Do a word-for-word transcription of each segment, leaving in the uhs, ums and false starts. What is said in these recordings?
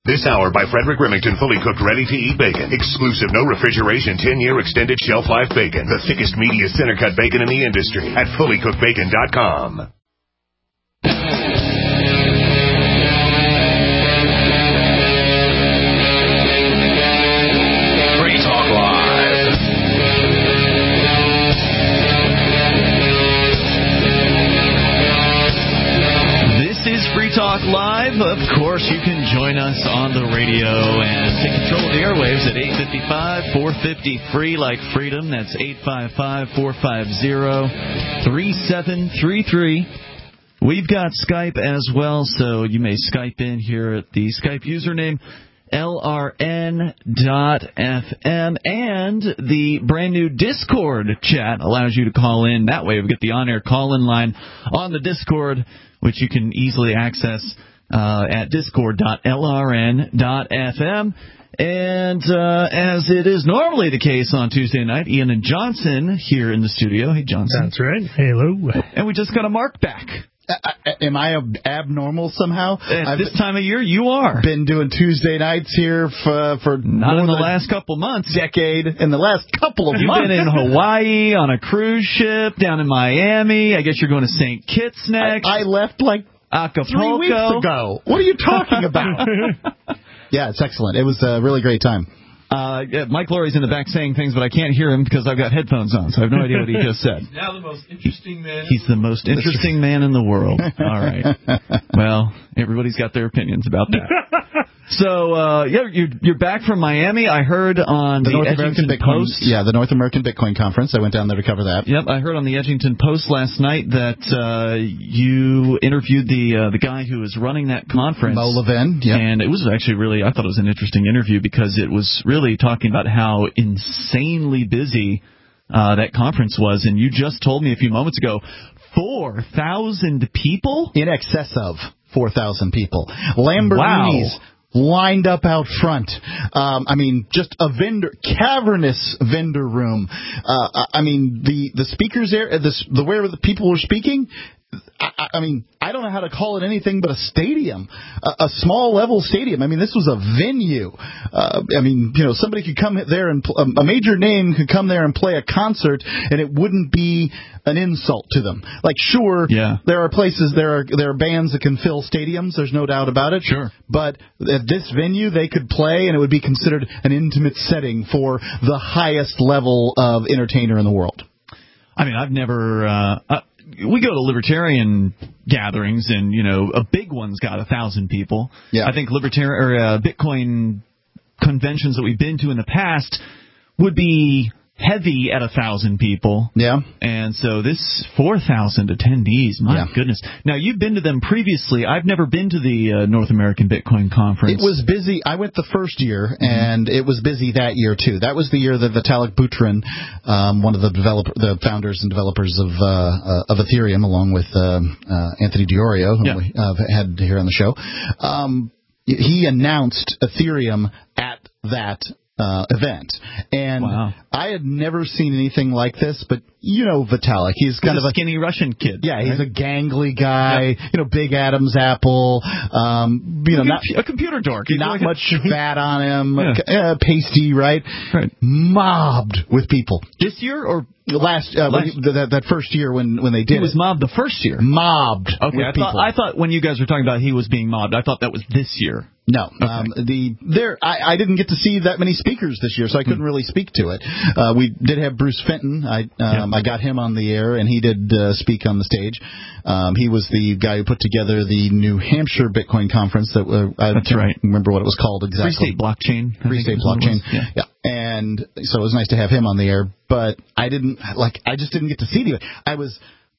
This hour by Frederick Remington, fully cooked, ready-to-eat bacon. Exclusive, no refrigeration, ten-year extended shelf life bacon. The thickest, meatiest center-cut bacon in the industry at fully cooked bacon dot com. Free Talk Live. This is Free Talk Live. Of course, you can join us on the radio and take control of the airwaves at eight five five, four five zero, free like freedom. That's eight five five, four five zero, three seven three three. We've got Skype as well, so you may Skype in here at the Skype username L R N dot F M, and the brand new Discord chat allows you to call in. That way we get the on-air call-in line on the Discord, which you can easily access uh, at discord dot L R N dot F M. And uh, as it is normally the case on Tuesday night, Ian and Johnson here in the studio. Hey, Johnson. That's right. Hello. And we just got a Mark back. Uh, am I ab- abnormal somehow? At I've this time of year, you are. Been doing Tuesday nights here for, for not more in the than last couple months. Decade. In the last couple of You've months. You've been in Hawaii on a cruise ship, down in Miami. I guess you're going to Saint Kitts next. I, I left like Acapulco. three weeks ago. What are you talking about? Yeah, it's excellent. It was a really great time. Uh, yeah, Mike Lurie's in the back saying things, but I can't hear him because I've got headphones on, so I have no idea what he just said. He's now the most interesting man. He's the most interesting man in the world. All right. Well, everybody's got their opinions about that. So, uh, yeah, you're, you're back from Miami. I heard on the, the North Edgington American Bitcoin, Post. Yeah, the North American Bitcoin Conference. I went down there to cover that. Yep, I heard on the Edgington Post last night that uh, you interviewed the uh, the guy who was running that conference. Mo Levin, yeah. And it was actually really, I thought it was an interesting interview because it was really talking about how insanely busy uh, that conference was. And you just told me a few moments ago, four thousand people? In excess of four thousand people. Lamborghinis. Wow. Lined up out front. Um, I mean, just a vendor, cavernous vendor room. Uh, I mean, the, the speakers there, the, the where the people were speaking, I, I mean, I don't know how to call it anything but a stadium, a, a small level stadium. I mean, this was a venue. Uh, I mean, you know, somebody could come there and pl- a major name could come there and play a concert, and it wouldn't be an insult to them. Like, sure, yeah. there are places, there are there are bands that can fill stadiums. There's no doubt about it. Sure, but at this venue, they could play, and it would be considered an intimate setting for the highest level of entertainer in the world. I mean, I've never. Uh, uh, We go to libertarian gatherings, and, you know, a big one's got a thousand people. Yeah. I think libertarian or uh, Bitcoin conventions that we've been to in the past would be heavy at a thousand people. Yeah. And so this four thousand attendees, my yeah. goodness. Now, you've been to them previously. I've never been to the uh, North American Bitcoin Conference. It was busy. I went the first year, mm-hmm. and it was busy that year, too. That was the year that Vitalik Buterin, um, one of the developer, the founders and developers of uh, uh, of Ethereum, along with uh, uh, Anthony Diorio, who yeah. we uh, had here on the show, um, he announced Ethereum at that Uh, event. And wow. I had never seen anything like this, but you know Vitalik. He's kind he's of a skinny Russian kid. Yeah, he's right? a gangly guy, yep. you know, big Adam's apple, um, you know, a, not a computer dork. He's not like much fat on him, yeah. uh, pasty, right? Right. Mobbed with people. This year or last, uh, last when he, that, that first year when, when they did he was it. mobbed the first year. Mobbed okay, with I people. thought, I thought when you guys were talking about he was being mobbed, I thought that was this year. No, okay. um, the there I, I didn't get to see that many speakers this year, so I couldn't really speak to it. Uh, we did have Bruce Fenton. I um, yeah. I got him on the air, and he did uh, speak on the stage. Um, he was the guy who put together the New Hampshire Bitcoin conference. That uh, I That's can't right. remember what it was called exactly. Free State Blockchain. Free State Blockchain. Yeah. yeah, and so it was nice to have him on the air. But I didn't like. I just didn't get to see the. I was.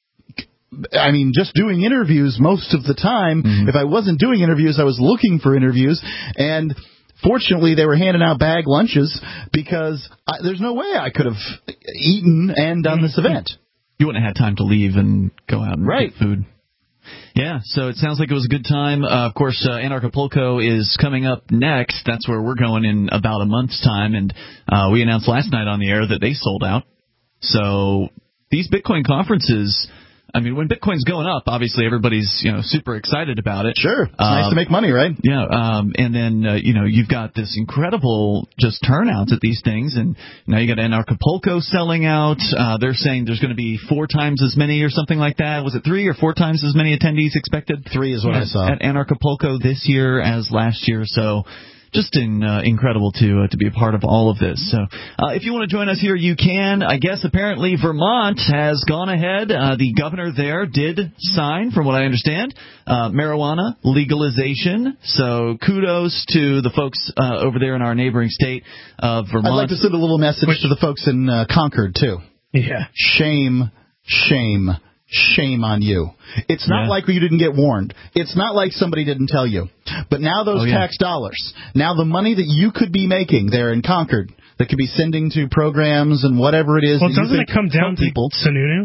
I mean, just doing interviews most of the time. Mm-hmm. If I wasn't doing interviews, I was looking for interviews. And fortunately, they were handing out bag lunches because I, there's no way I could have eaten and done this event. You wouldn't have had time to leave and go out and right. get food. Yeah, so it sounds like it was a good time. Uh, of course, uh, Anarchapulco is coming up next. That's where we're going in about a month's time. And uh, we announced last night on the air that they sold out. So these Bitcoin conferences... I mean, when Bitcoin's going up, obviously everybody's, you know, super excited about it. Sure. It's um, nice to make money, right? Yeah. Um, and then, uh, you know, you've got this incredible just turnouts at these things. And now you got Anarchapulco selling out. Uh, they're saying there's going to be four times as many or something like that. Was it three or four times as many attendees expected? Three is what at, I saw. At Anarchapulco this year as last year. So just in, uh, incredible to uh, to be a part of all of this. So uh, if you want to join us here, you can. I guess apparently Vermont has gone ahead. Uh, the governor there did sign, from what I understand, uh, marijuana legalization. So kudos to the folks uh, over there in our neighboring state of Vermont. I'd like to send a little message Which, to the folks in uh, Concord, too. Yeah. Shame, shame. Shame on you. It's not yeah. like you didn't get warned. It's not like somebody didn't tell you. But now those oh, yeah. tax dollars, now the money that you could be making there in Concord, that could be sending to programs and whatever it is. Well, doesn't it come down to people. Sununu?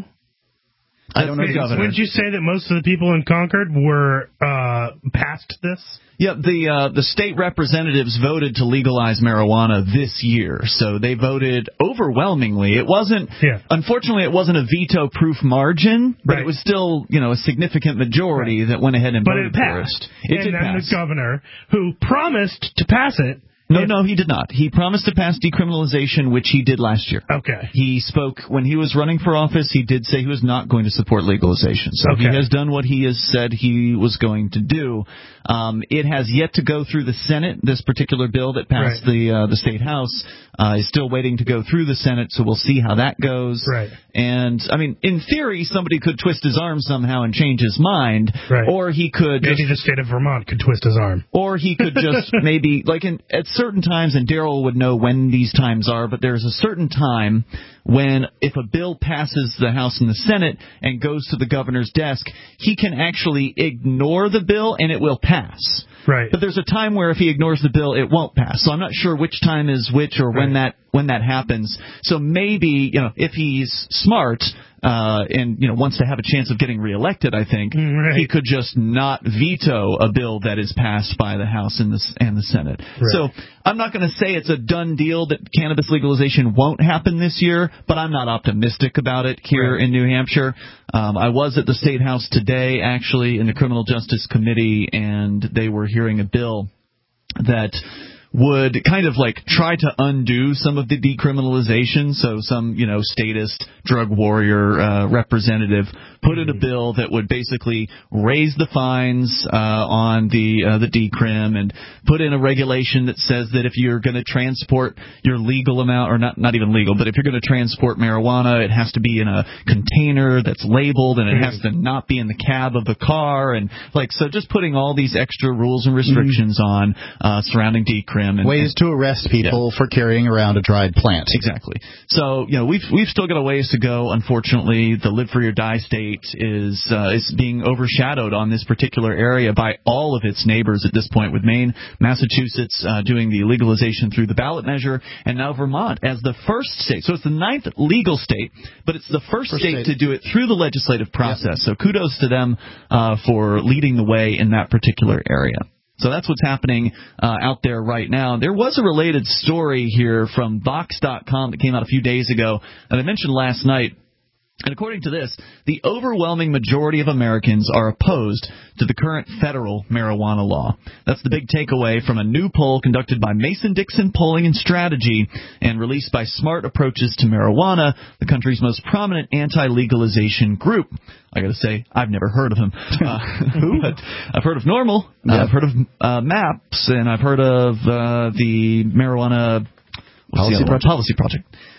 I don't know, Governor. Wouldn't you say that most of the people in Concord were uh, past this? Yeah, the uh, the state representatives voted to legalize marijuana this year, so they voted overwhelmingly. It wasn't, yeah. unfortunately, it wasn't a veto-proof margin, but right. it was still, you know, a significant majority right. that went ahead and but voted it passed. for it. It and did then pass. The governor, who promised to pass it. No, no, he did not. He promised to pass decriminalization, which he did last year. Okay. He spoke when he was running for office. He did say he was not going to support legalization. So okay. he has done what he has said he was going to do. Um, it has yet to go through the Senate. This particular bill that passed right. the uh, the state house uh, is still waiting to go through the Senate. So we'll see how that goes. Right. And I mean, in theory, somebody could twist his arm somehow and change his mind, right. or he could maybe just, the state of Vermont could twist his arm, or he could just maybe like in at certain times, and Daryl would know when these times are, but there's a certain time when if a bill passes the House and the Senate and goes to the governor's desk, he can actually ignore the bill and it will pass. Right. But there's a time where if he ignores the bill, it won't pass. So I'm not sure which time is which or when right. that when that happens. So maybe, you know, if he's smart uh, and, you know, wants to have a chance of getting reelected, I think, right. he could just not veto a bill that is passed by the House and the, and the Senate. Right. So I'm not going to say it's a done deal that cannabis legalization won't happen this year, but I'm not optimistic about it here right. in New Hampshire. Um, I was at the State House today, actually, in the Criminal Justice Committee, and they were hearing a bill that would kind of like try to undo some of the decriminalization. So some, you know, statist drug warrior uh, representative put in a bill that would basically raise the fines uh, on the uh, the decrim and put in a regulation that says that if you're going to transport your legal amount, or not not even legal, but if you're going to transport marijuana, it has to be in a container that's labeled and it has to not be in the cab of the car. And like, so just putting all these extra rules and restrictions mm. on uh, surrounding decrim. And, ways and, to arrest people yeah. for carrying around a dried plant. Exactly. So, you know, we've we've still got a ways to go. Unfortunately, the Live Free or Die state is uh, is being overshadowed on this particular area by all of its neighbors at this point, with Maine, Massachusetts uh, doing the legalization through the ballot measure, and now Vermont as the first state. So it's the ninth legal state, but it's the first, first state, state to do it through the legislative process. Yep. So kudos to them uh, for leading the way in that particular area. So that's what's happening uh, out there right now. There was a related story here from Vox dot com that came out a few days ago that I mentioned last night. And according to this, the overwhelming majority of Americans are opposed to the current federal marijuana law. That's the big takeaway from a new poll conducted by Mason-Dixon Polling and Strategy and released by Smart Approaches to Marijuana, the country's most prominent anti-legalization group. I got to say, I've never heard of him. Uh, Who? But I've heard of NORML, yeah. uh, I've heard of uh, MAPS, and I've heard of uh, the Marijuana Policy Project. Policy Project.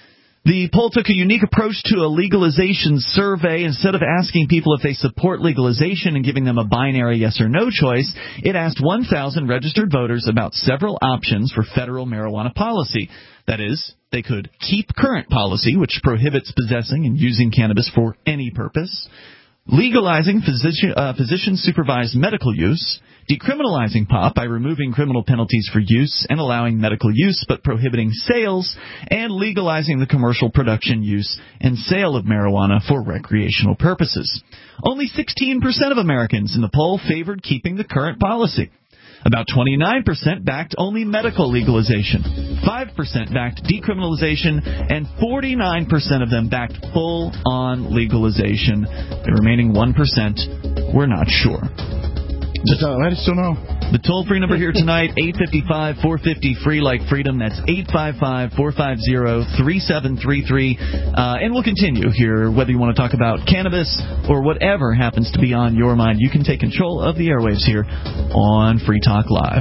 The poll took a unique approach to a legalization survey. Instead of asking people if they support legalization and giving them a binary yes or no choice, it asked one thousand registered voters about several options for federal marijuana policy. That is, they could keep current policy, which prohibits possessing and using cannabis for any purpose, legalizing physician, uh, physician-supervised medical use, decriminalizing pot by removing criminal penalties for use and allowing medical use but prohibiting sales, and legalizing the commercial production, use, and sale of marijuana for recreational purposes. Only sixteen percent of Americans in the poll favored keeping the current policy. About twenty-nine percent backed only medical legalization. five percent backed decriminalization, and forty-nine percent of them backed full-on legalization. The remaining one percent were not sure. Just, uh, I just don't know. The toll-free number here tonight, eight five five, four five zero, free like freedom. That's eight five five, four five zero, three seven three three. Uh, and we'll continue here, whether you want to talk about cannabis or whatever happens to be on your mind. You can take control of the airwaves here on Free Talk Live.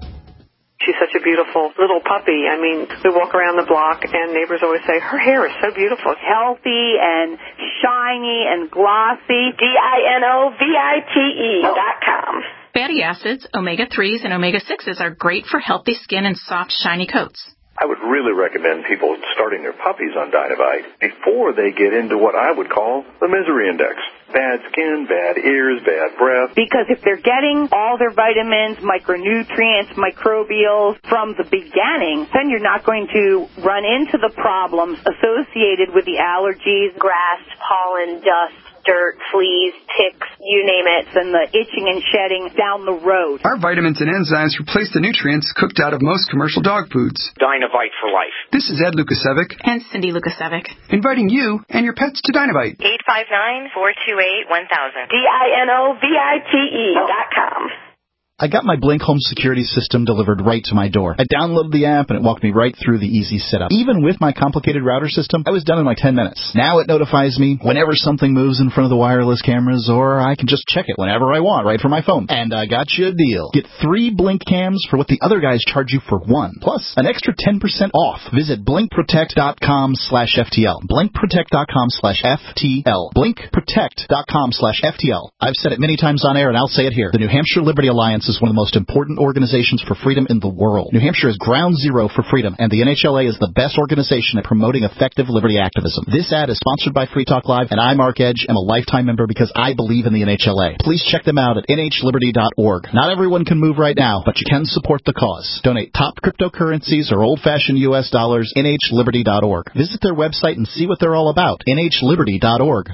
She's such a beautiful little puppy. I mean, we walk around the block, and neighbors always say, her hair is so beautiful. Healthy and shiny and glossy. D I N O V I T E dot com. Fatty acids, omega threes, and omega sixes are great for healthy skin and soft, shiny coats. I would really recommend people starting their puppies on Dynavite before they get into what I would call the misery index. Bad skin, bad ears, bad breath. Because if they're getting all their vitamins, micronutrients, microbials from the beginning, then you're not going to run into the problems associated with the allergies, grass, pollen, dust, dirt, fleas, ticks, you name it, and the itching and shedding down the road. Our vitamins and enzymes replace the nutrients cooked out of most commercial dog foods. Dynavite for life. This is Ed Lukasevic. And Cindy Lukasevic. Inviting you and your pets to Dynavite. eight five nine, four two eight, one thousand. D I N O V I T E dot com. I got my Blink home security system delivered right to my door. I downloaded the app, and it walked me right through the easy setup. Even with my complicated router system, I was done in like ten minutes. Now it notifies me whenever something moves in front of the wireless cameras, or I can just check it whenever I want right from my phone. And I got you a deal. Get three Blink cams for what the other guys charge you for one, plus an extra ten percent off. Visit blink protect dot com slash F T L. blink protect dot com slash F T L. blink protect dot com slash F T L. I've said it many times on air, and I'll say it here. The New Hampshire Liberty Alliance is one of the most important organizations for freedom in the world. New Hampshire is ground zero for freedom, and the N H L A is the best organization at promoting effective liberty activism. This ad is sponsored by Free Talk Live, and I, Mark Edge, am a lifetime member because I believe in the N H L A. Please check them out at N H liberty dot org. Not everyone can move right now, but you can support the cause. Donate top cryptocurrencies or old-fashioned U S dollars, N H liberty dot org. Visit their website and see what they're all about, N H liberty dot org.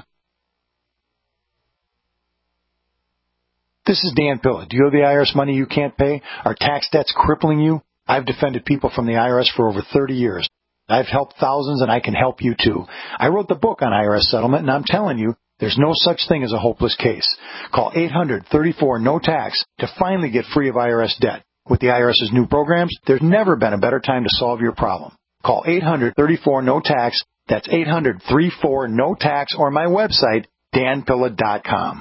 This is Dan Pilla. Do you owe the I R S money you can't pay? Are tax debts crippling you? I've defended people from the I R S for over thirty years. I've helped thousands, and I can help you too. I wrote the book on I R S settlement, and I'm telling you, there's no such thing as a hopeless case. Call eight hundred, thirty-four, no tax to finally get free of I R S debt. With the IRS's new programs, there's never been a better time to solve your problem. Call eight hundred, thirty-four, no tax. That's eight hundred, thirty-four, no tax, or my website, dan pilla dot com.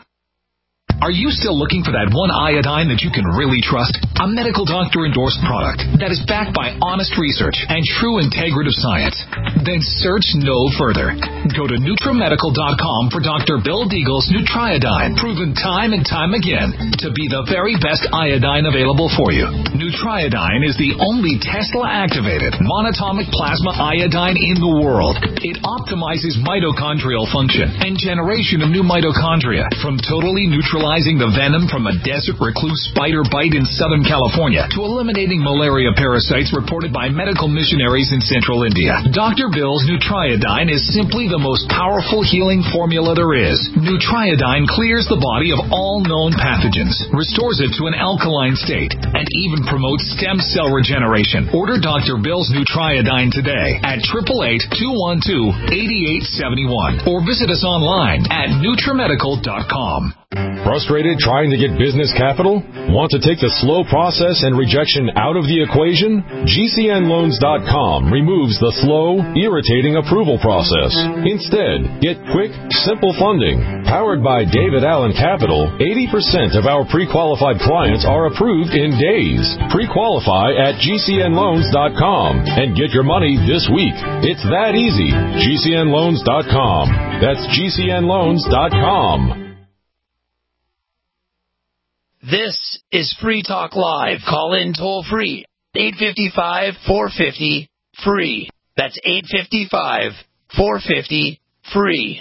Are you still looking for that one iodine that you can really trust? A medical doctor-endorsed product that is backed by honest research and true integrative science? Then search no further. Go to Nutramedical dot com for Doctor Bill Deagle's Nutriodine, proven time and time again to be the very best iodine available for you. Nutriodine is the only Tesla-activated monatomic plasma iodine in the world. It optimizes mitochondrial function and generation of new mitochondria from totally neutralizing the venom from a desert recluse spider bite in Southern California to eliminating malaria parasites reported by medical missionaries in central India. Doctor Bill's Nutriodine is simply the most powerful healing formula there is. Nutriodine clears the body of all known pathogens, restores it to an alkaline state, and even promotes stem cell regeneration. Order Doctor Bill's Nutriodine today at eight eight eight, two one two, eight eight seven one or visit us online at Nutramedical dot com. Frustrated trying to get business capital? Want to take the slow process and rejection out of the equation? G C N loans dot com removes the slow, irritating approval process. Instead, get quick, simple funding. Powered by David Allen Capital, eighty percent of our pre-qualified clients are approved in days. Pre-qualify at G C N loans dot com and get your money this week. It's that easy. G C N loans dot com. That's G C N loans dot com. This is Free Talk Live. Call in toll free. eight five five, four five zero, free. That's eight five five, four five zero, free.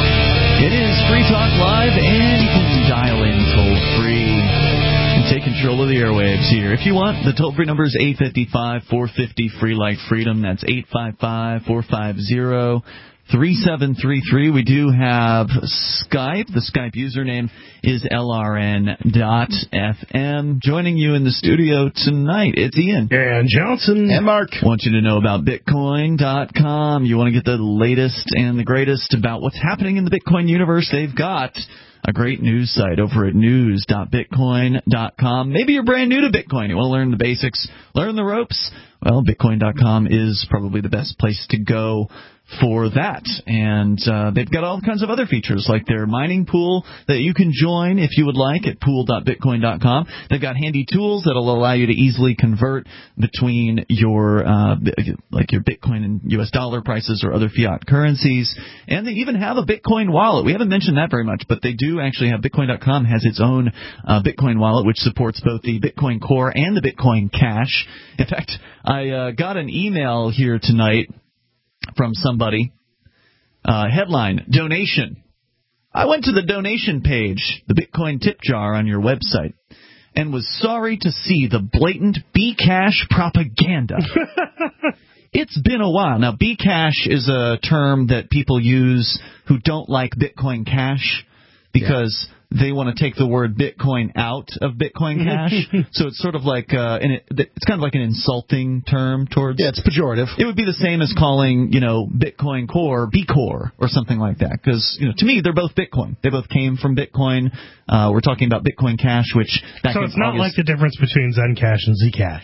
It is Free Talk Live, and you can dial in toll free. Take control control of the airwaves here. If you want, the toll-free number is eight five five, four five zero, free like freedom. That's eight five five, four five zero, three seven three three. We do have Skype. The Skype username is L R N dot F M. Joining you in the studio tonight, it's Ian. And Johnson. And Mark. Want you to know about Bitcoin dot com. You want to get the latest and the greatest about what's happening in the Bitcoin universe. They've got a great news site over at news dot bitcoin dot com. Maybe you're brand new to Bitcoin. You want to learn the basics, learn the ropes. Well, Bitcoin dot com is probably the best place to go for that. And uh, they've got all kinds of other features, like their mining pool that you can join if you would like at pool dot bitcoin dot com. They've got handy tools that will allow you to easily convert between your uh, like your Bitcoin and U S dollar prices or other fiat currencies. And they even have a Bitcoin wallet. We haven't mentioned that very much, but they do actually have Bitcoin dot com has its own uh, Bitcoin wallet, which supports both the Bitcoin Core and the Bitcoin Cash. In fact, I uh, got an email here tonight from somebody. Uh, headline, donation. I went to the donation page, the Bitcoin tip jar on your website, and was sorry to see the blatant Bcash propaganda. It's been a while. Now, Bcash is a term that people use who don't like Bitcoin Cash because yeah. they want to take the word Bitcoin out of Bitcoin Cash. So it's sort of like uh, an, it's kind of like an insulting term towards. Yeah, it's pejorative. It would be the same as calling, you know, Bitcoin Core B-Core or something like that. Because, you know, to me, they're both Bitcoin. They both came from Bitcoin. Uh, we're talking about Bitcoin Cash, which back so in it's not August, like the difference between Zencash and Zcash.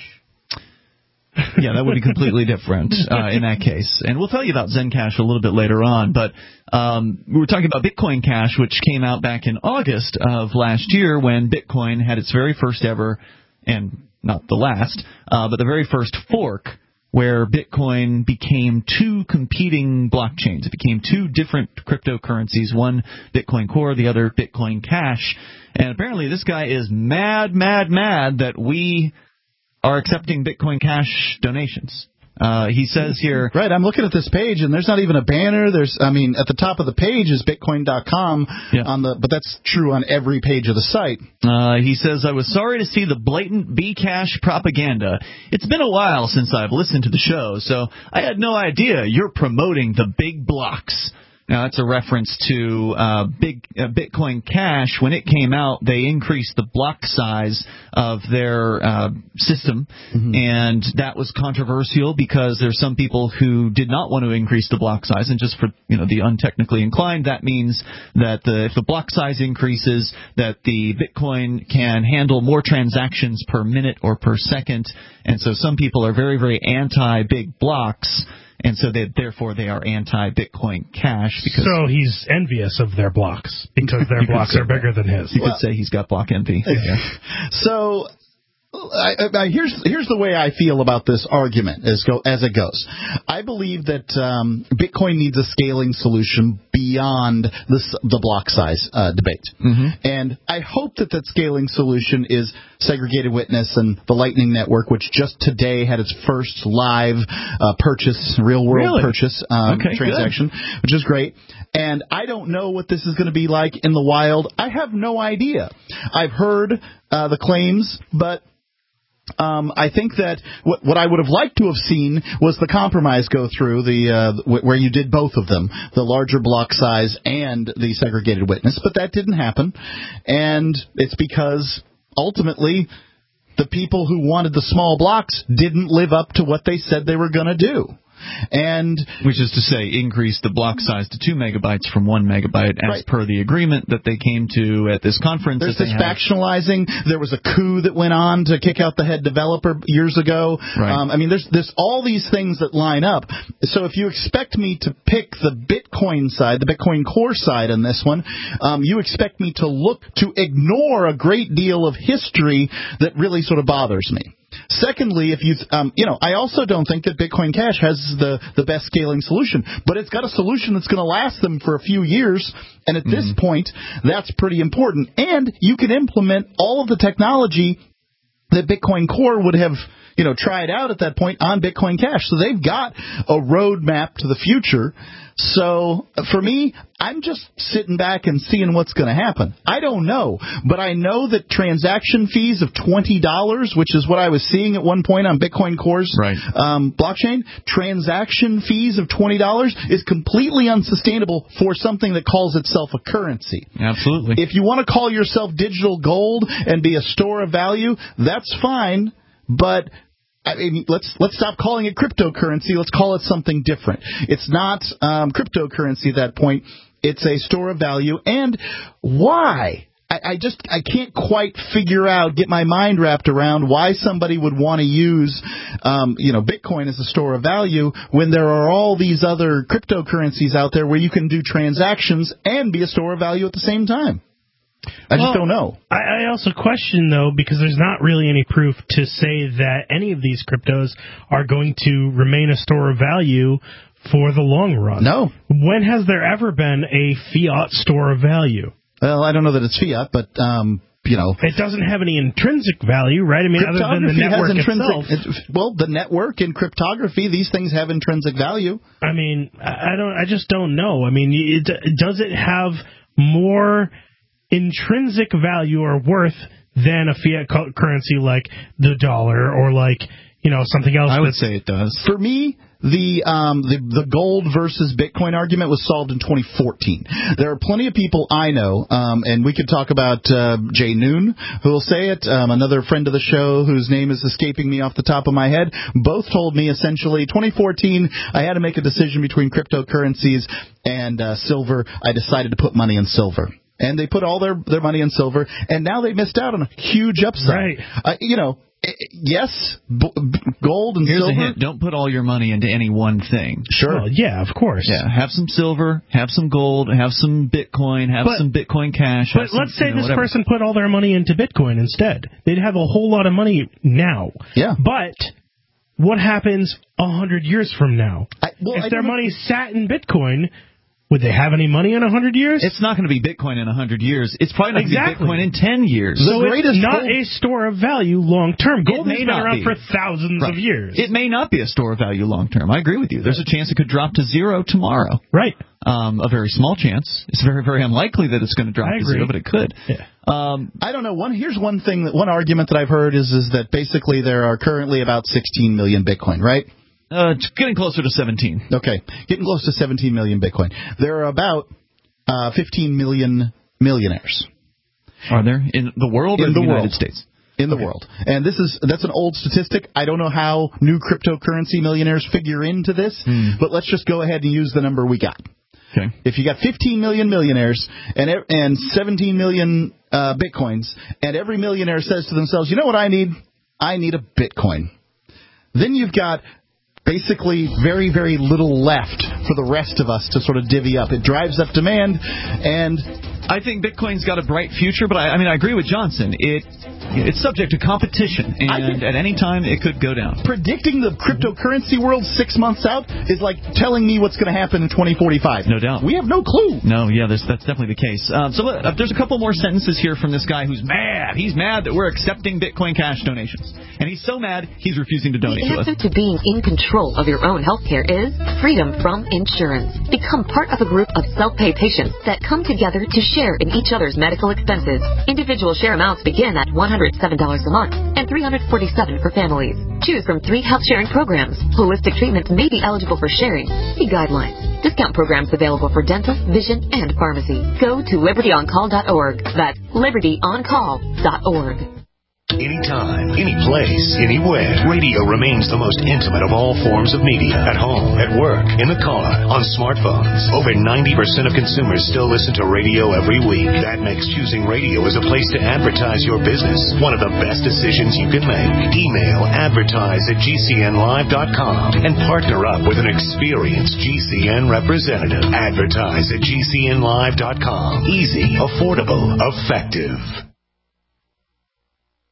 Yeah, that would be completely different uh, in that case. And we'll tell you about Zencash a little bit later on. But um, we were talking about Bitcoin Cash, which came out back in August of last year when Bitcoin had its very first ever, and not the last, uh, but the very first fork where Bitcoin became two competing blockchains. It became two different cryptocurrencies, one Bitcoin Core, the other Bitcoin Cash. And apparently this guy is mad, mad, mad that we are accepting Bitcoin Cash donations. Uh, he says here... Right, I'm looking at this page, and there's not even a banner. There's, I mean, at the top of the page is bitcoin dot com, yeah. on the, but that's true on every page of the site. Uh, he says, I was sorry to see the blatant Bcash propaganda. It's been a while since I've listened to the show, so I had no idea you're promoting the big blocks. Now, that's a reference to uh, big uh, Bitcoin Cash. When it came out, they increased the block size of their uh, system, mm-hmm. and that was controversial because there's some people who did not want to increase the block size. And just for you know the untechnically inclined, that means that the, if the block size increases, that the Bitcoin can handle more transactions per minute or per second. And so some people are very, very anti-big blocks. And so they, therefore they are anti-Bitcoin Cash. Because so he's envious of their blocks because their blocks are bigger than his. You well, could say he's got block envy. Yeah. So I, I, here's here's the way I feel about this argument as go as it goes. I believe that um, Bitcoin needs a scaling solution beyond the the block size uh, debate, mm-hmm. and I hope that that scaling solution is segregated witness and the Lightning Network, which just today had its first live uh, purchase, real world really? purchase um, okay, transaction, good. which is great. And I don't know what this is going to be like in the wild. I have no idea. I've heard uh, the claims, but Um, I think that what, what I would have liked to have seen was the compromise go through, the uh, where you did both of them, the larger block size and the segregated witness, but that didn't happen. And it's because ultimately the people who wanted the small blocks didn't live up to what they said they were going to do. And which is to say, increase the block size to two megabytes from one megabyte, as right. per the agreement that they came to at this conference. There's that this they factionalizing. There was a coup that went on to kick out the head developer years ago. Right. Um, I mean, there's there's all these things that line up. So if you expect me to pick the Bitcoin side, the Bitcoin Core side on this one, um, you expect me to look to ignore a great deal of history that really sort of bothers me. Secondly, if you, um, you know, I also don't think that Bitcoin Cash has the, the best scaling solution, but it's got a solution that's going to last them for a few years. And at mm-hmm. this point, that's pretty important. And you can implement all of the technology that Bitcoin Core would have you know, try it out at that point on Bitcoin Cash. So they've got a roadmap to the future. So for me, I'm just sitting back and seeing what's going to happen. I don't know, but I know that transaction fees of twenty dollars, which is what I was seeing at one point on Bitcoin Core's right. um, blockchain, transaction fees of twenty dollars is completely unsustainable for something that calls itself a currency. Absolutely. If you want to call yourself digital gold and be a store of value, that's fine, but I mean, let's let's stop calling it cryptocurrency. Let's call it something different. It's not um, cryptocurrency at that point. It's a store of value. And why? I, I just I can't quite figure out, get my mind wrapped around why somebody would want to use, um, you know, Bitcoin as a store of value when there are all these other cryptocurrencies out there where you can do transactions and be a store of value at the same time. I just well, don't know. I, I also question, though, because there's not really any proof to say that any of these cryptos are going to remain a store of value for the long run. No. When has there ever been a fiat store of value? Well, I don't know that it's fiat, but, um, you know. It doesn't have any intrinsic value, right? I mean, other than the network has intrinsic, itself. It, well, the network and cryptography, these things have intrinsic value. I mean, I don't. I just don't know. I mean, it, does it have more intrinsic value or worth than a fiat currency like the dollar or like, you know, something else? I would say it does. For me, the um the the gold versus Bitcoin argument was solved in twenty fourteen. There are plenty of people I know, um, and we could talk about uh, Jay Noon, who will say it, um, another friend of the show whose name is escaping me off the top of my head. Both told me essentially twenty fourteen, I had to make a decision between cryptocurrencies and uh, silver. I decided to put money in silver. And they put all their, their money in silver, and now they missed out on a huge upside. Right. Uh, you know, yes, b- b- gold and Here's silver. a hint. Don't put all your money into any one thing. Sure. Well, yeah, of course. Yeah, have some silver, have some gold, have some Bitcoin, have but, some Bitcoin Cash. But some, let's say you know, this whatever. person put all their money into Bitcoin instead. They'd have a whole lot of money now. Yeah. But what happens a hundred years from now? I, well, if I their don't money sat in Bitcoin, would they have any money in a hundred years? It's not going to be Bitcoin in a hundred years. It's probably not exactly. going to be Bitcoin in ten years. So the it's not a store of value long term. Gold has been around be. for thousands right. of years. It may not be a store of value long term. I agree with you. There's a chance it could drop to zero tomorrow. Right. Um, a very small chance. It's very, very unlikely that it's going to drop I to agree. zero, but it could. Yeah. Um, I don't know. One here's one thing that one argument that I've heard is is that basically there are currently about sixteen million Bitcoin, right? Uh, it's getting closer to seventeen. Okay, getting close to seventeen million Bitcoin. There are about uh, fifteen million millionaires. Are there in the world or in the, the United world. States? In the okay. world. And this is that's an old statistic. I don't know how new cryptocurrency millionaires figure into this, hmm. but let's just go ahead and use the number we got. Okay. If you got fifteen million millionaires and and seventeen million uh, Bitcoins, and every millionaire says to themselves, you know what I need? I need a Bitcoin. Then you've got basically very, very little left for the rest of us to sort of divvy up. It drives up demand, and I think Bitcoin's got a bright future, but I, I mean, I agree with Johnson. It it's subject to competition, and at any time it could go down. Predicting the cryptocurrency world six months out is like telling me what's going to happen in twenty forty-five. No doubt. We have no clue. No, yeah, that's, that's definitely the case. Um, so uh, there's a couple more sentences here from this guy who's mad. He's mad that we're accepting Bitcoin Cash donations. And he's so mad, he's refusing to donate the to us. answer to being in control of your own healthcare is freedom from insurance. Become part of a group of self-pay patients that come together to share in each other's medical expenses. Individual share amounts begin at one hundred seven dollars a month and three hundred forty-seven dollars for families. Choose from three health sharing programs. Holistic treatments may be eligible for sharing. See guidelines. Discount programs available for dental, vision, and pharmacy. Go to liberty on call dot org. That's liberty on call dot org. Anytime, any place, anywhere. Radio remains the most intimate of all forms of media. At home, at work, in the car, on smartphones. Over ninety percent of consumers still listen to radio every week. That makes choosing radio as a place to advertise your business one of the best decisions you can make. Email advertise at G C N live dot com and partner up with an experienced G C N representative. Advertise at G C N live dot com. Easy, affordable, effective.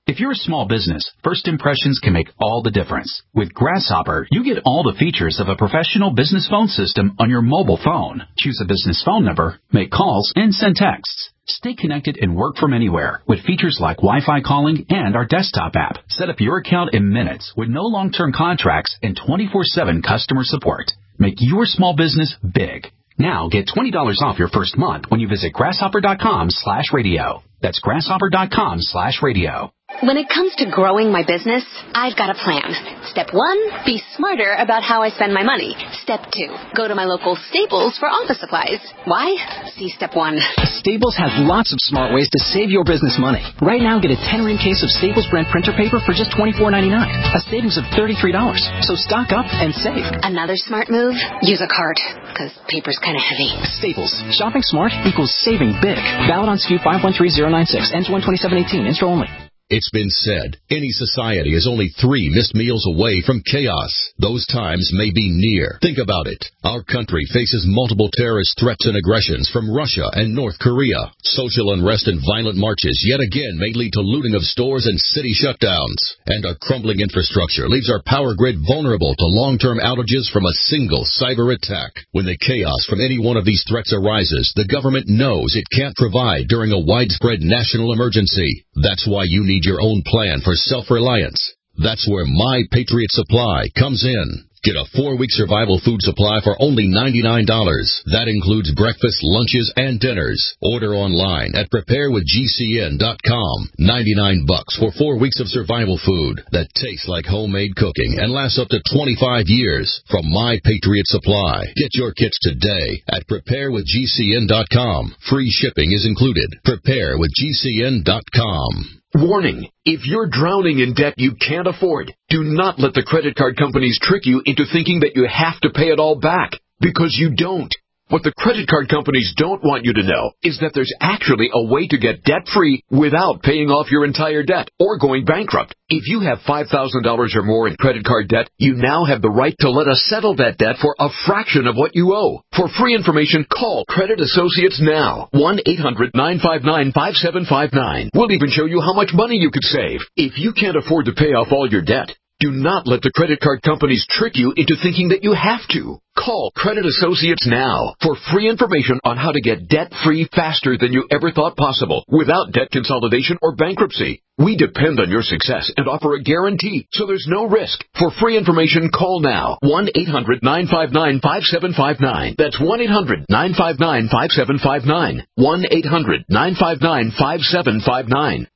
If you're a small business, first impressions can make all the difference. With Grasshopper, you get all the features of a professional business phone system on your mobile phone. Choose a business phone number, make calls, and send texts. Stay connected and work from anywhere with features like Wi-Fi calling and our desktop app. Set up your account in minutes with no long-term contracts and twenty-four seven customer support. Make your small business big. Now get twenty dollars off your first month when you visit grasshopper.com slash radio. That's grasshopper.com slash radio. When it comes to growing my business, I've got a plan. Step one, be smarter about how I spend my money. Step two, go to my local Staples for office supplies. Why? See step one. Staples has lots of smart ways to save your business money. Right now, get a ten-ring case of Staples brand printer paper for just twenty-four ninety-nine, a savings of thirty-three dollars. So stock up and save. Another smart move? Use a cart, because paper's kind of heavy. Staples. Shopping smart equals saving big. Valid on S K U five one three zero nine six. Ends one twenty-seven eighteen. In-store only. It's been said, any society is only three missed meals away from chaos. Those times may be near. Think about it. Our country faces multiple terrorist threats and aggressions from Russia and North Korea. Social unrest and violent marches yet again may lead to looting of stores and city shutdowns. And our crumbling infrastructure leaves our power grid vulnerable to long-term outages from a single cyber attack. When the chaos from any one of these threats arises, the government knows it can't provide during a widespread national emergency. That's why you need your own plan for self-reliance. That's where My Patriot Supply comes in. Get a four-week survival food supply for only ninety-nine dollars. That includes breakfast, lunches, and dinners. Order online at prepare with G C N dot com. ninety-nine bucks for four weeks of survival food that tastes like homemade cooking and lasts up to twenty-five years from My Patriot Supply. Get your kits today at prepare with G C N dot com. Free shipping is included. prepare with G C N dot com. Warning, if you're drowning in debt you can't afford, do not let the credit card companies trick you into thinking that you have to pay it all back, because you don't. What the credit card companies don't want you to know is that there's actually a way to get debt-free without paying off your entire debt or going bankrupt. If you have five thousand dollars or more in credit card debt, you now have the right to let us settle that debt for a fraction of what you owe. For free information, call Credit Associates now. one eight hundred nine five nine five seven five nine. We'll even show you how much money you could save. If you can't afford to pay off all your debt, do not let the credit card companies trick you into thinking that you have to. Call Credit Associates now for free information on how to get debt-free faster than you ever thought possible without debt consolidation or bankruptcy. We depend on your success and offer a guarantee, so there's no risk. For free information, call now. one eight hundred nine five nine five seven five nine. That's one eight hundred nine five nine five seven five nine. one eight hundred nine five nine five seven five nine.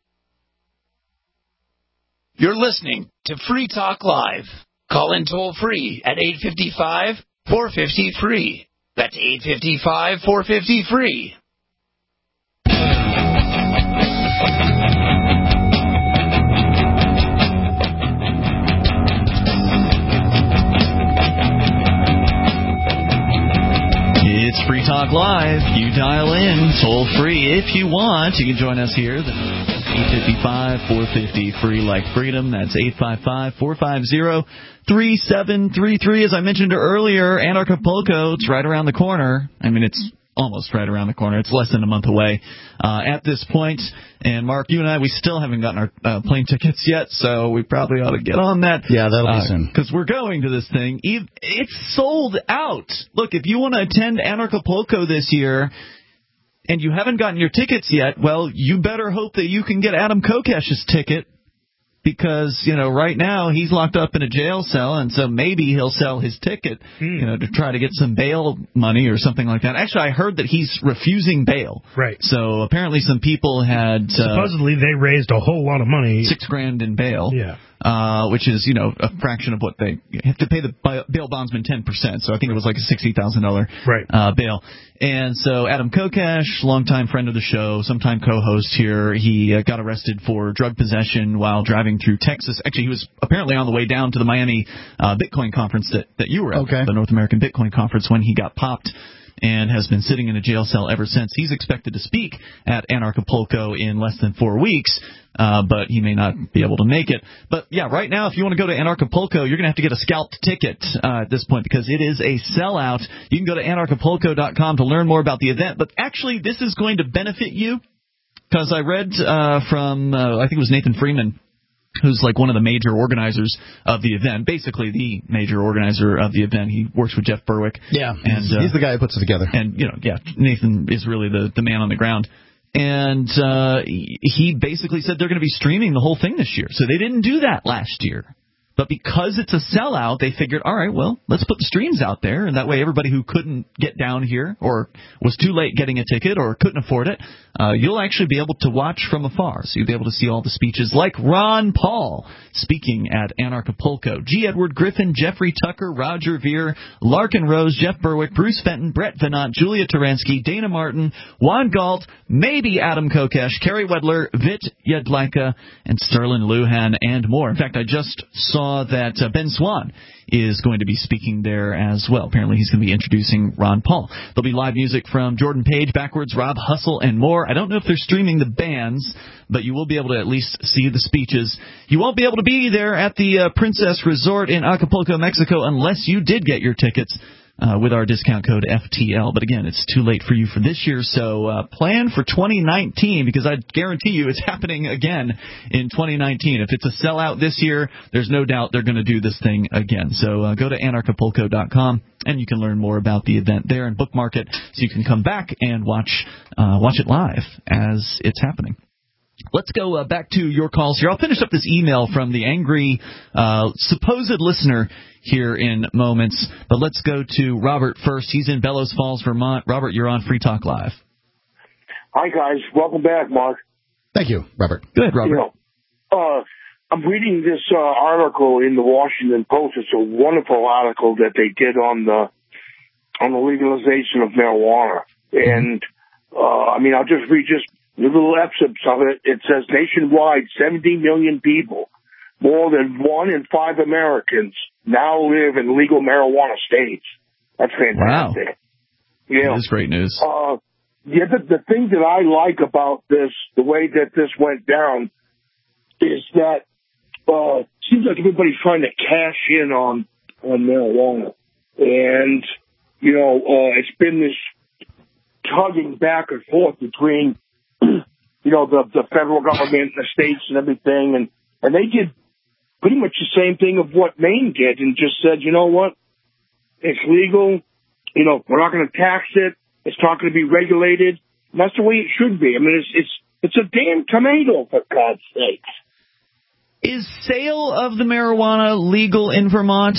You're listening to Free Talk Live. Call in toll free at eight five five, four five zero, free. That's eight five five, four five zero, free. It's Free Talk Live. You dial in toll free if you want. You can join us here. eight five five, four five zero, free like freedom. That's eight five five, four five zero, three seven three three. As I mentioned earlier, Anarchapulco, it's right around the corner. I mean, it's almost right around the corner. It's less than a month away uh, at this point. And, Mark, you and I, we still haven't gotten our uh, plane tickets yet, so we probably ought to get on that. Yeah, that'll uh, be soon. Because we're going to this thing. It's sold out. Look, if you want to attend Anarchapulco this year and you haven't gotten your tickets yet, well, you better hope that you can get Adam Kokesh's ticket, because, you know, right now he's locked up in a jail cell, and so maybe he'll sell his ticket, you know, to try to get some bail money or something like that. Actually, I heard that he's refusing bail. Right. So apparently some people had... Uh, Supposedly they raised a whole lot of money. Six grand in bail. Yeah. Uh, which is, you know, a fraction of what they have to pay the bail bondsman ten percent. So I think it was like a sixty thousand dollars right. uh, bail. And so Adam Kokesh, longtime friend of the show, sometime co-host here, he uh, got arrested for drug possession while driving through Texas. Actually, he was apparently on the way down to the Miami uh, Bitcoin conference that, that you were at, okay. the North American Bitcoin conference, when he got popped, and has been sitting in a jail cell ever since. He's expected to speak at Anarchapulco in less than four weeks, uh, but he may not be able to make it. But, yeah, right now, if you want to go to Anarchapulco, you're going to have to get a scalped ticket uh, at this point, because it is a sellout. You can go to anarchapulco dot com to learn more about the event. But actually, this is going to benefit you Because I read uh, from, uh, I think it was Nathan Freeman, who's like one of the major organizers of the event, basically the major organizer of the event. He works with Jeff Berwick. Yeah, and he's, uh, he's the guy who puts it together. And, you know, yeah, Nathan is really the, the man on the ground. And uh, he basically said they're going to be streaming the whole thing this year. So they didn't do that last year. But because it's a sellout, they figured, all right, well, let's put the streams out there, and that way everybody who couldn't get down here or was too late getting a ticket or couldn't afford it, uh, you'll actually be able to watch from afar. So you'll be able to see all the speeches like Ron Paul speaking at Anarchapulco, G. Edward Griffin, Jeffrey Tucker, Roger Ver, Larkin Rose, Jeff Berwick, Bruce Fenton, Brett Venant, Julia Taransky, Dana Martin, Juan Galt, maybe Adam Kokesh, Kerry Wedler, Vit Yedlinka, and Sterling Lujan, and more. In fact, I just saw that uh, Ben Swan is going to be speaking there as well. Apparently he's going to be introducing Ron Paul. There'll be live music from Jordan Page, Backwards, Rob Hustle, and more. I don't know if they're streaming the bands, but you will be able to at least see the speeches. You won't be able to be there at the uh, Princess Resort in Acapulco, Mexico, unless you did get your tickets Uh, with our discount code F T L. But again, it's too late for you for this year, so uh, plan for twenty nineteen, because I guarantee you it's happening again in twenty nineteen. If it's a sellout this year, there's no doubt they're going to do this thing again. So uh, go to anarchapulco dot com, and you can learn more about the event there and bookmark it so you can come back and watch uh, watch it live as it's happening. Let's go uh, back to your calls here. I'll finish up this email from the angry uh, supposed listener here in moments, but let's go to Robert first. He's in Bellows Falls, Vermont. Robert, you're on Free Talk Live. Hi, guys. Welcome back, Mark. Thank you, Robert. Good, Robert. You know, uh, I'm reading this uh, article in the Washington Post. It's a wonderful article that they did on the on the legalization of marijuana. And, uh, I mean, I'll just read just little excerpts of it. It says nationwide, seventy million people, more than one in five Americans, now live in legal marijuana states. That's fantastic. Wow. You know, that is great news. Uh, yeah, the, the thing that I like about this, the way that this went down, is that uh, it seems like everybody's trying to cash in on on marijuana, and you know, uh, it's been this tugging back and forth between you know the the federal government and the states and everything, and and they did pretty much the same thing of what Maine did, and just said, you know what, it's legal, you know, we're not going to tax it, it's not going to be regulated, and that's the way it should be. I mean, it's it's it's a damn tomato, for God's sakes. Is sale of the marijuana legal in Vermont?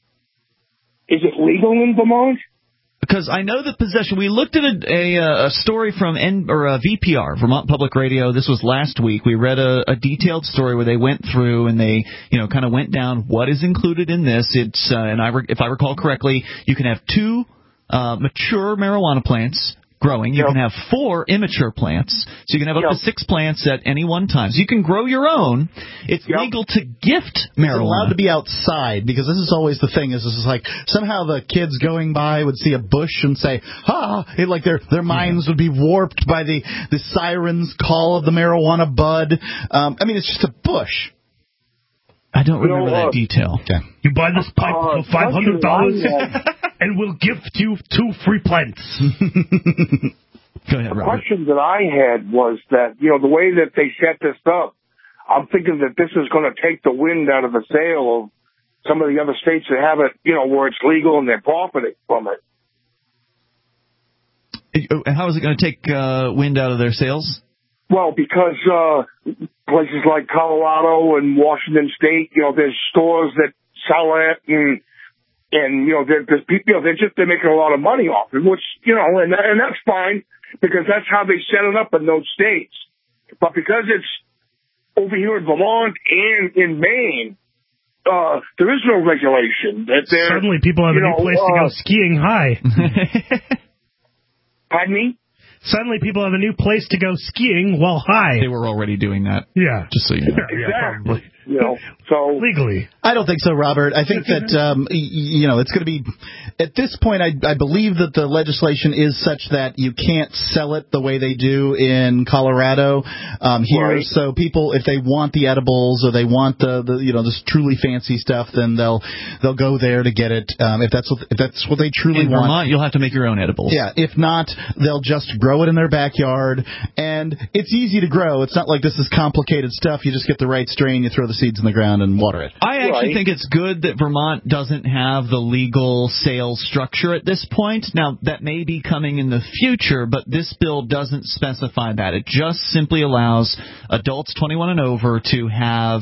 Is it legal in Vermont? Because I know that possession. We looked at a, a, a story from N, or a V P R, Vermont Public Radio. This was last week. We read a, a detailed story where they went through and they, you know, kind of went down what is included in this. It's uh, and I, if I recall correctly, you can have two uh, mature marijuana plants growing. You yep. can have four immature plants, so you can have up yep. to six plants at any one time. So you can grow your own. It's yep. legal to gift marijuana. It's allowed to be outside, because this is always the thing. Is this is like somehow the kids going by would see a bush and say, "Ha!" It, like their their minds yeah. would be warped by the the siren's call of the marijuana bud. Um, I mean, it's just a bush. I don't you remember know, uh, that detail. Okay. You buy this pipe uh, for five hundred dollars, and we'll gift you two free plants. Go ahead, The Robert. question that I had was that, you know, the way that they set this up, I'm thinking that this is going to take the wind out of the sail of some of the other states that have it, you know, where it's legal and they're profiting from it. And how is it going to take uh, wind out of their sails? Well, because uh, places like Colorado and Washington State, you know, there's stores that sell it, and and you know, there, there's people, you know, they're just they're making a lot of money off it, which you know, and and that's fine because that's how they set it up in those states. But because it's over here in Vermont and in Maine, uh, there is no regulation. That suddenly people have a new know, place uh, to go skiing high. Pardon me? Suddenly people have a new place to go skiing while high. They were already doing that. Yeah. Just so you know. Exactly. You know. So legally, I don't think so, Robert. I think that um, you know it's going to be at this point. I, I believe that the legislation is such that you can't sell it the way they do in Colorado um, here. Right. So people, if they want the edibles or they want the, the you know this truly fancy stuff, then they'll they'll go there to get it. Um, if that's what if that's what they truly in want. Vermont, you'll have to make your own edibles. Yeah. If not, they'll just grow it in their backyard, and it's easy to grow. It's not like this is complicated stuff. You just get the right strain, you throw the seeds in the ground and water it. I actually Right. think it's good that Vermont doesn't have the legal sales structure at this point. Now, that may be coming in the future, but this bill doesn't specify that. It just simply allows adults twenty-one and over to have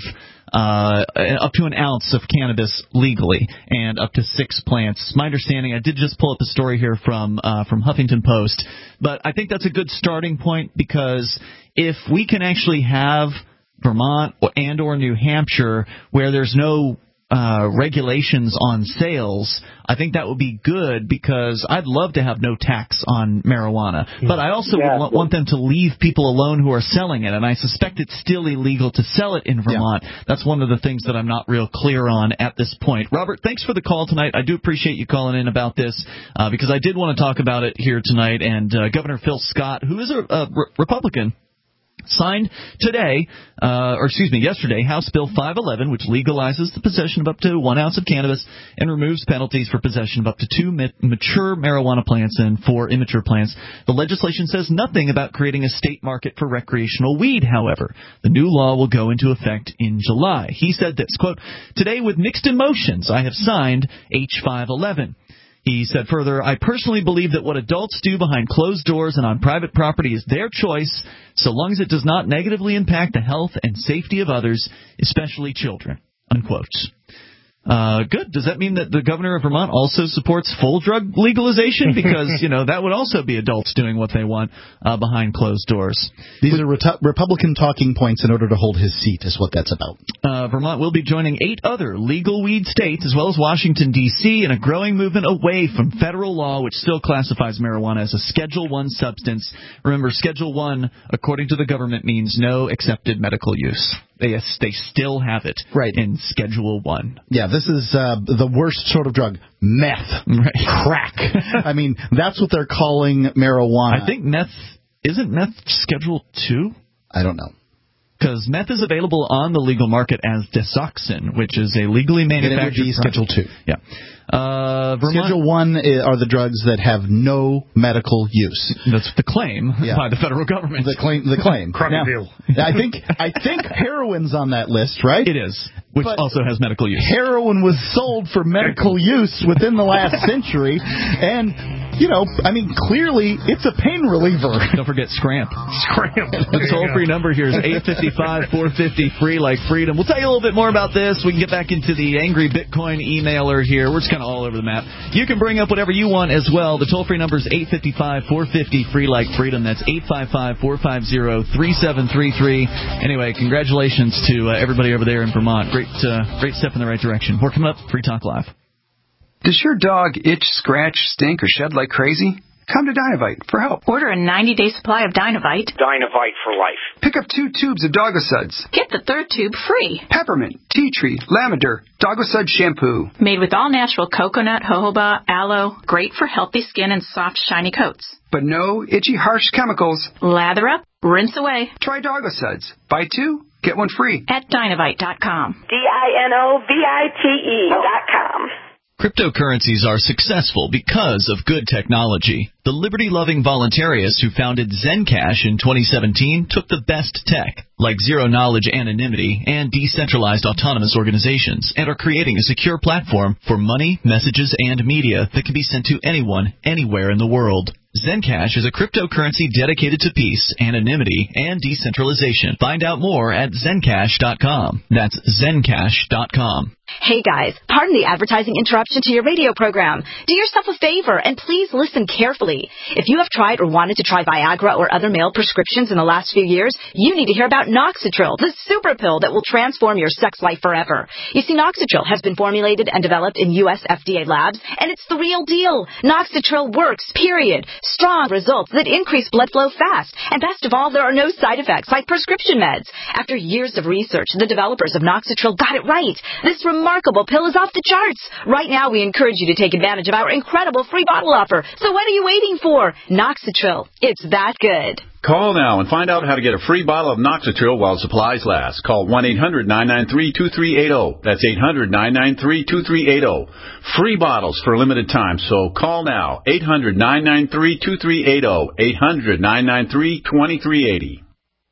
uh, up to an ounce of cannabis legally and up to six plants. My understanding, I did just pull up a story here from uh, from Huffington Post, but I think that's a good starting point because if we can actually have Vermont and or New Hampshire where there's no uh, regulations on sales, I think that would be good because I'd love to have no tax on marijuana. But I also Yeah. would want them to leave people alone who are selling it, and I suspect it's still illegal to sell it in Vermont. Yeah. That's one of the things that I'm not real clear on at this point. Robert, thanks for the call tonight. I do appreciate you calling in about this uh, because I did want to talk about it here tonight, and uh, Governor Phil Scott, who is a, a re- Republican, signed today, uh, or excuse me, yesterday, House Bill five eleven, which legalizes the possession of up to one ounce of cannabis and removes penalties for possession of up to two ma- mature marijuana plants and four immature plants. The legislation says nothing about creating a state market for recreational weed, however. The new law will go into effect in July. He said this, quote, "Today with mixed emotions, I have signed H five eleven. He said further, I personally believe that what adults do behind closed doors and on private property is their choice, so long as it does not negatively impact the health and safety of others, especially children." Unquote. Uh, good. Does that mean that the governor of Vermont also supports full drug legalization? Because, you know, that would also be adults doing what they want uh, behind closed doors. These are Re- Republican talking points in order to hold his seat is what that's about. Uh, Vermont will be joining eight other legal weed states, as well as Washington, D C, in a growing movement away from federal law, which still classifies marijuana as a Schedule One substance. Remember, Schedule One, according to the government, means no accepted medical use. They, they still have it right in Schedule One. Yeah, this is uh, the worst sort of drug. Meth. Right. Crack. I mean, that's what they're calling marijuana. I think meth, isn't meth Schedule Two? I don't know. Because meth is available on the legal market as Desoxin, which is a legally manufactured It Schedule Two. Yeah. Uh, Vermont, Schedule One are the drugs that have no medical use. That's the claim yeah. by the federal government. The claim. The claim. Now, deal. I think. I think heroin's on that list, right? It is, which but also has medical use. Heroin was sold for medical use within the last century, and. You know, I mean, clearly, it's a pain reliever. Don't forget Scramp. Scramp. The toll-free number here is eight five five, four five zero, free like freedom. We'll tell you a little bit more about this. We can get back into the angry Bitcoin emailer here. We're just kind of all over the map. You can bring up whatever you want as well. The toll-free number is eight five five, four five zero, free like freedom. That's eight five five, four five zero, three seven three three. Anyway, congratulations to uh, everybody over there in Vermont. Great, uh, great step in the right direction. We're coming up. Free Talk Live. Does your dog itch, scratch, stink, or shed like crazy? Come to Dynavite for help. Order a ninety-day supply of Dynavite. Dynavite for life. Pick up two tubes of Dogosuds. Get the third tube free. Peppermint, tea tree, lavender, Dogosud shampoo. Made with all-natural coconut, jojoba, aloe. Great for healthy skin and soft, shiny coats. But no itchy, harsh chemicals. Lather up, rinse away. Try Dogosuds. Buy two, get one free. At Dynavite dot com. D I N O V I T E dot com. Cryptocurrencies are successful because of good technology. The liberty-loving voluntarists who founded Zencash in twenty seventeen took the best tech, like zero-knowledge anonymity and decentralized autonomous organizations, and are creating a secure platform for money, messages, and media that can be sent to anyone, anywhere in the world. Zencash is a cryptocurrency dedicated to peace, anonymity, and decentralization. Find out more at Zencash dot com. That's Zencash dot com. Hey guys, pardon the advertising interruption to your radio program. Do yourself a favor and please listen carefully. If you have tried or wanted to try Viagra or other male prescriptions in the last few years, you need to hear about Noxitril, the super pill that will transform your sex life forever. You see, Noxitril has been formulated and developed in U S F D A labs, and it's the real deal. Noxitril works, period. Strong results that increase blood flow fast. And best of all, there are no side effects like prescription meds. After years of research, the developers of Noxitril got it right. This remarkable pill is off the charts. Right now, we encourage you to take advantage of our incredible free bottle offer. So what are you waiting for? Noxitril. It's that good. Call now and find out how to get a free bottle of Noxitril while supplies last. Call one eight hundred nine nine three two three eight zero. That's eight hundred nine nine three two three eight zero. Free bottles for a limited time, so call now. eight hundred nine nine three two three eight zero. eight hundred nine nine three two three eight zero.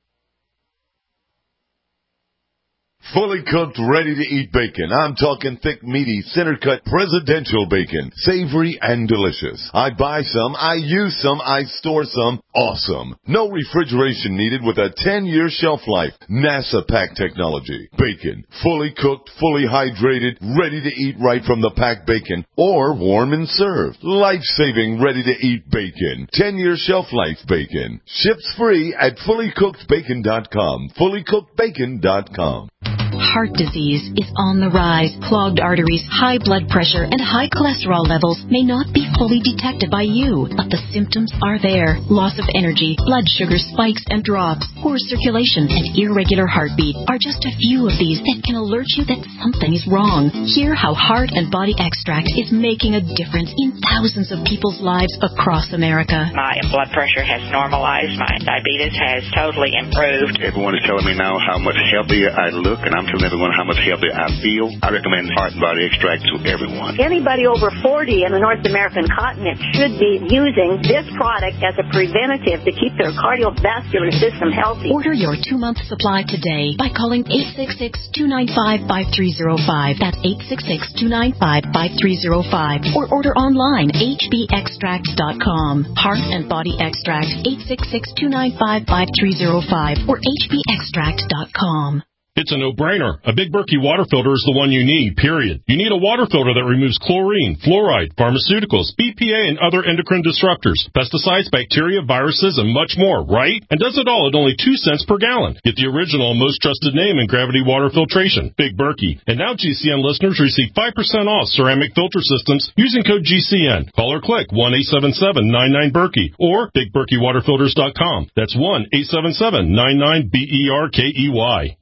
Fully cooked, ready-to-eat bacon. I'm talking thick, meaty, center-cut, presidential bacon. Savory and delicious. I buy some, I use some, I store some. Awesome. No refrigeration needed with a ten-year shelf life. NASA pack technology. Bacon. Fully cooked, fully hydrated, ready to eat right from the packed bacon. Or warm and served. Life-saving, ready-to-eat bacon. ten-year shelf life bacon. Ships free at fully cooked bacon dot com. fully cooked bacon dot com. Heart disease is on the rise. Clogged arteries, high blood pressure, and high cholesterol levels may not be fully detected by you, but the symptoms are there. Loss of energy, blood sugar spikes and drops, poor circulation, and irregular heartbeat are just a few of these that can alert you that something is wrong. Hear how Heart and Body Extract is making a difference in thousands of people's lives across America. My blood pressure has normalized. My diabetes has totally improved. Everyone is telling me now how much healthier I look, and I'm telling everyone how much healthier I feel. I recommend Heart and Body Extract to everyone. Anybody over forty in the North American continent should be using this product as a preventative to keep their cardiovascular system healthy. Order your two-month supply today by calling eight six six, two nine five, five three zero five. That's eight six six, two nine five, five three zero five. Or order online, h b extract dot com. Heart and Body Extract, eight six six, two nine five, five three zero five or h b extract dot com. It's a no-brainer. A Big Berkey water filter is the one you need, period. You need a water filter that removes chlorine, fluoride, pharmaceuticals, B P A, and other endocrine disruptors, pesticides, bacteria, viruses, and much more, right? And does it all at only two cents per gallon. Get the original and most trusted name in gravity water filtration, Big Berkey. And now G C N listeners receive five percent off ceramic filter systems using code G C N. Call or click one eight seven seven, nine nine, Berkey or big berkey water filters dot com. That's one eight seven seven, nine nine, B E R K E Y.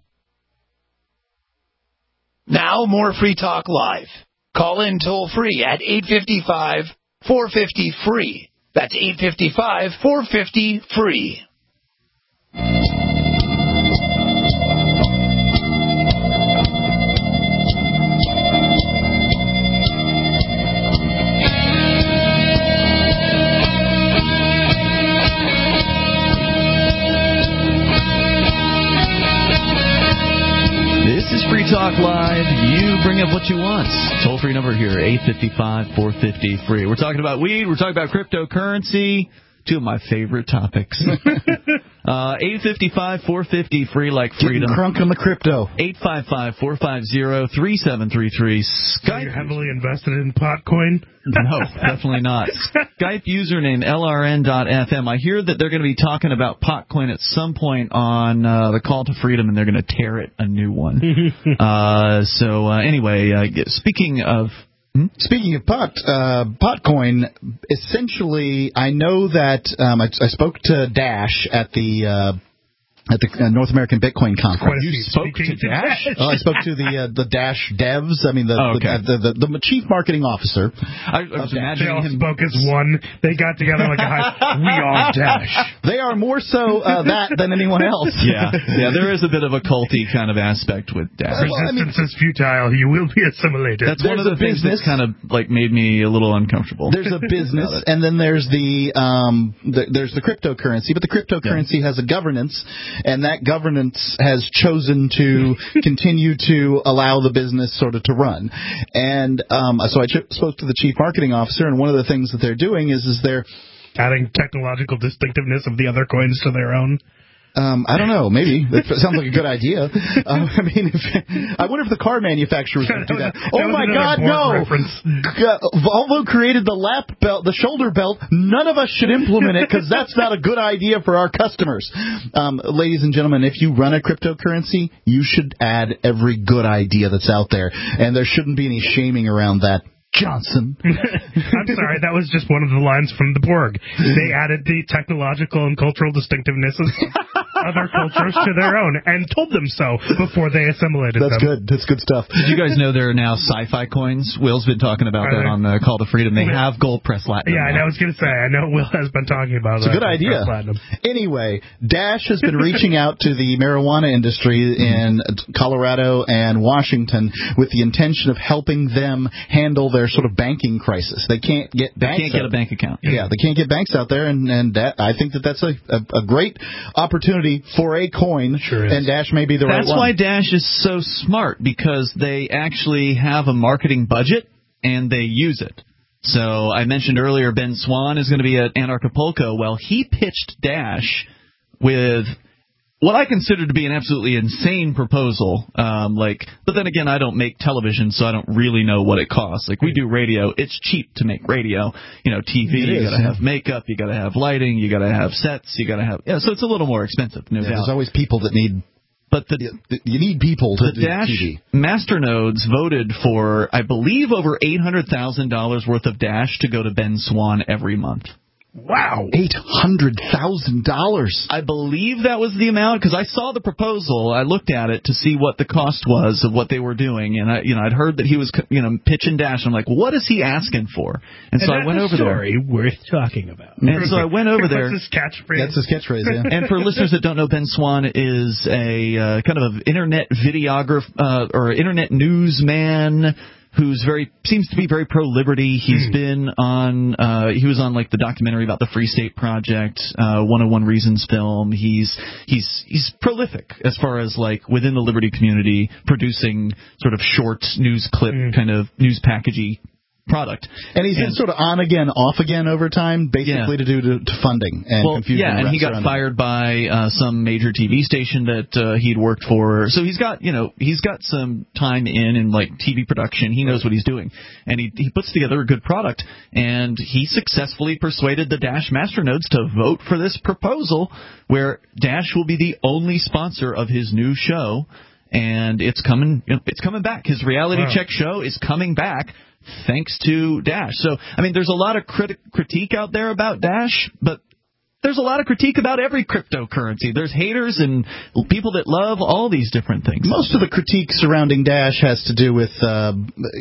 Now more Free Talk Live. Call in toll free at eight five five, four five zero, free. That's eight five five, four five zero, free. This is Free Talk Live. You bring up what you want. Toll-free number here, eight five five, four five zero, free. We're talking about weed. We're talking about cryptocurrency. Two of my favorite topics. uh, eight five five, four five zero, free like freedom. Getting crunk on the crypto. eight five five, four five zero, three seven three three. Skype. You're heavily invested in Potcoin? No, definitely not. Skype username L R N dot F M. I hear that they're going to be talking about Potcoin at some point on uh, the Call to Freedom, and they're going to tear it a new one. uh, so uh, anyway, uh, speaking of... Hmm? Speaking of pot, uh, Potcoin, essentially, I know that um, I, I spoke to Dash at the uh, at the uh, North American Bitcoin Conference. You spoke to Dash? Oh, I spoke to the uh, the Dash devs. I mean, the oh, okay. the, the, the the chief marketing officer. I, I was imagining they all him. spoke as one. They got together like a high. We are Dash. They are more so uh, that than anyone else. Yeah, yeah. There is a bit of a culty kind of aspect with Dash. Resistance well, I mean, is futile. You will be assimilated. That's there's one of the things that kind of like made me a little uncomfortable. There's a business, and then there's the um the, there's the cryptocurrency, but the cryptocurrency yeah. has a governance, and that governance has chosen to continue to allow the business sort of to run. And um, so I ch- spoke to the chief marketing officer, and one of the things that they're doing is is they're adding technological distinctiveness of the other coins to their own. Um, I don't know. Maybe it sounds like a good idea. Uh, I mean, if, I wonder if the car manufacturers would do that. that oh my God, no! G- Volvo created the lap belt, the shoulder belt. None of us should implement it because that's not a good idea for our customers. Um, ladies and gentlemen, if you run a cryptocurrency, you should add every good idea that's out there, and there shouldn't be any shaming around that. Johnson. I'm sorry, that was just one of the lines from the Borg. They added the technological and cultural distinctiveness of other cultures to their own and told them so before they assimilated That's them. good. That's good stuff. Did you guys know there are now sci-fi coins? Will's been talking about Are that they? on uh, Call to Freedom. They have gold press platinum. Yeah, now. I was going to say, I know Will has been talking about It's that. a good idea. Anyway, Dash has been reaching out to the marijuana industry in Colorado and Washington with the intention of helping them handle their sort of banking crisis. They can't get They banks can't get out. a bank account. Yeah, they can't get banks out there, and, and that, I think that that's a, a, a great opportunity for a coin, sure is. and Dash may be the That's right one. why Dash is so smart, because they actually have a marketing budget, and they use it. So I mentioned earlier Ben Swan is going to be at Anarchapulco. Well, he pitched Dash with what I consider to be an absolutely insane proposal. Um, like, but then again, I don't make television, so I don't really know what it costs. Like, we do radio; it's cheap to make radio. You know, T V, It you is, got to yeah. have makeup, you got to have lighting, you got to have sets, you got to have yeah. So it's a little more expensive, no Yeah, doubt. there's always people that need. But the you need people to the do Dash T V. masternodes voted for, I believe, over eight hundred thousand dollars worth of Dash to go to Ben Swan every month. Wow. eight hundred thousand dollars. I believe that was the amount, because I saw the proposal. I looked at it to see what the cost was of what they were doing, and I, you know, I'd heard that he was, you know, pitching Dash. I'm like, what is he asking for? And, And so I that's went a over story there. worth talking about. And so I went over there. What's his catchphrase? That's his catchphrase, yeah. And for listeners that don't know, Ben Swan is a uh, kind of internet videographer uh, or internet newsman who's very seems to be very pro liberty. He's Mm. been on uh, he was on like the documentary about the Free State Project, uh, one oh one Reasons film. He's he's he's prolific as far as like within the liberty community, producing sort of short news clip Mm. kind of news packagey product. And he's been sort of on again, off again over time, basically Yeah. to do to, to funding and well, confusion. yeah, and he got surrounding fired by uh, some major T V station that uh, he'd worked for. So he's got, you know, he's got some time in in like T V production. He knows what he's doing, and he he puts together a good product. And he successfully persuaded the Dash masternodes to vote for this proposal, where Dash will be the only sponsor of his new show, and it's coming, you know, it's coming back. His reality Wow. check show is coming back. Thanks to Dash. So, I mean, there's a lot of crit- critique out there about Dash, but there's a lot of critique about every cryptocurrency. There's haters and people that love all these different things. Most of the critique surrounding Dash has to do with uh,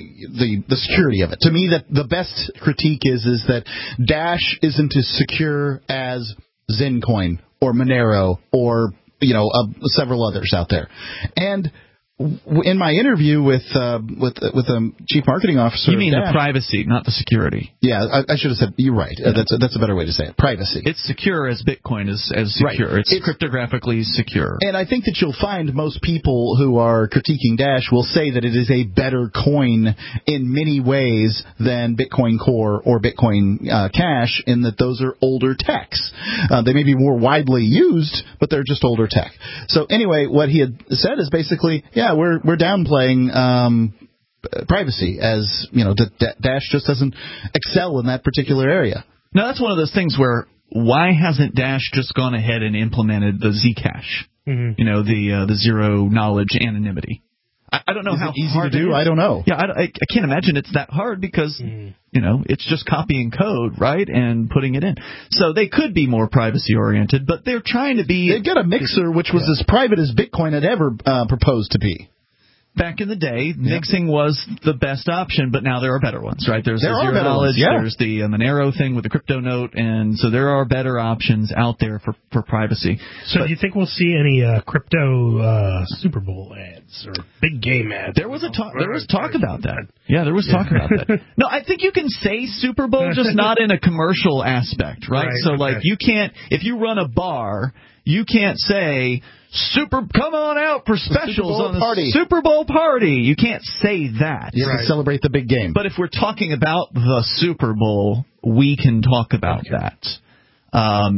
the the security of it. To me, that the best critique is is that Dash isn't as secure as Zencoin or Monero or you know uh, several others out there. And w- in my interview with uh, with with the chief marketing officer, You mean of the Dash, privacy, not the security. Yeah, I, I should have said you're right. Uh, that's a, that's a better way to say it. Privacy. It's secure as Bitcoin is as Right. secure. It's, It's- cryptographically secure. And I think that you'll find most people who are critiquing Dash will say that it is a better coin in many ways than Bitcoin Core or Bitcoin uh, Cash, in that those are older techs. Uh, they may be more widely used, but they're just older tech. So anyway, what he had said is basically, yeah, we're we're downplaying um, privacy, as you know, D- D- Dash just doesn't excel in that particular area. Now, that's one of those things where why hasn't Dash just gone ahead and implemented the Zcash? Mm-hmm. You know, the uh, the zero knowledge anonymity. I, I don't know Is how it easy hard to do? it is. I don't know. Yeah, I, I, I can't imagine it's that hard because, Mm. you know, it's just copying code, right, and putting it in. So they could be more privacy-oriented, but they're trying to be... They've got a mixer which was as private as Bitcoin had ever uh, proposed to be. Back in the day, mixing was the best option, but now there are better ones, right? There's There the are zero better knowledge, ones, yeah. there's the uh, Monero thing with the crypto note, and so there are better options out there for, for privacy. So But do you think we'll see any uh, crypto uh, Super Bowl ads or big game ads? there was a talk, there was talk about that. Yeah, there was talk about that. No, I think you can say Super Bowl, just not in a commercial aspect, right? Right, so okay. like you can't, if you run a bar, you can't say Super, come on out for specials Bowl on the party. Super Bowl party. You can't say that. You have Right. to celebrate the big game. But if we're talking about the Super Bowl, we can talk about that. Um,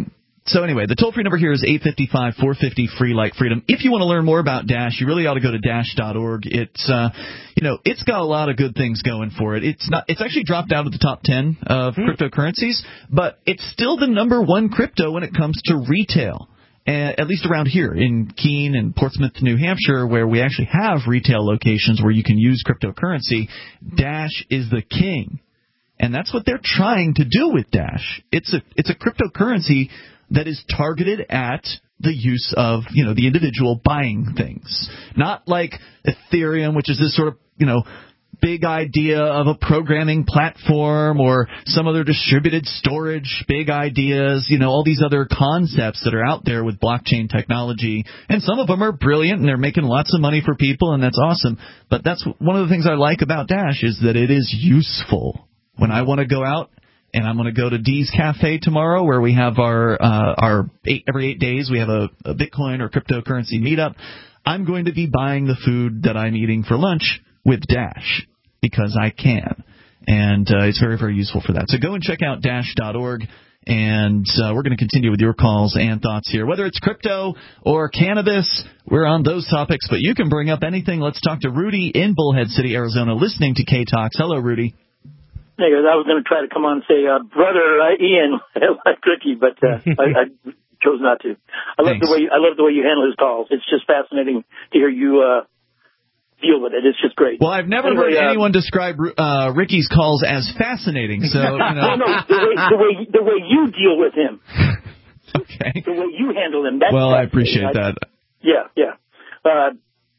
So anyway, the toll-free number here is eight five five, four five zero, free like freedom. If you want to learn more about Dash, you really ought to go to dash dot org. It's, uh, you know, it's got a lot of good things going for it. It's not, it's actually dropped out of the top ten of hmm. cryptocurrencies, but it's still the number one crypto when it comes to retail. At least around here in Keene and Portsmouth, New Hampshire, where we actually have retail locations where you can use cryptocurrency, Dash is the king. And that's what they're trying to do with Dash. It's a it's a cryptocurrency that is targeted at the use of, you know, the individual buying things. Not like Ethereum, which is this sort of, you know, big idea of a programming platform or some other distributed storage, big ideas, you know, all these other concepts that are out there with blockchain technology. And some of them are brilliant and they're making lots of money for people, and that's awesome. But that's one of the things I like about Dash is that it is useful. When I want to go out and I'm going to go to Dee's Cafe tomorrow where we have our, uh, our eight, every eight days we have a, a Bitcoin or cryptocurrency meetup, I'm going to be buying the food that I'm eating for lunch with Dash because I can. And uh, it's very, very useful for that. So go and check out dash dot org, and uh, we're going to continue with your calls and thoughts here. Whether it's crypto or cannabis, we're on those topics, but you can bring up anything. Let's talk to Rudy in Bullhead City, Arizona, listening to K-Talks. Hello, Rudy. Hey, I was going to try to come on and say, uh, brother uh, Ian, like Ricky, but uh, I, I chose not to. I love Thanks. the way you, I love the way you handle his calls. It's just fascinating to hear you uh, deal with it. It's just great. Well, I've never anyway, heard anyone uh, describe uh, Ricky's calls as fascinating. So, you know. no, no, the way, the way the way you deal with him. Okay. The way you handle him. That's well, I appreciate I, that. Yeah, yeah. Uh,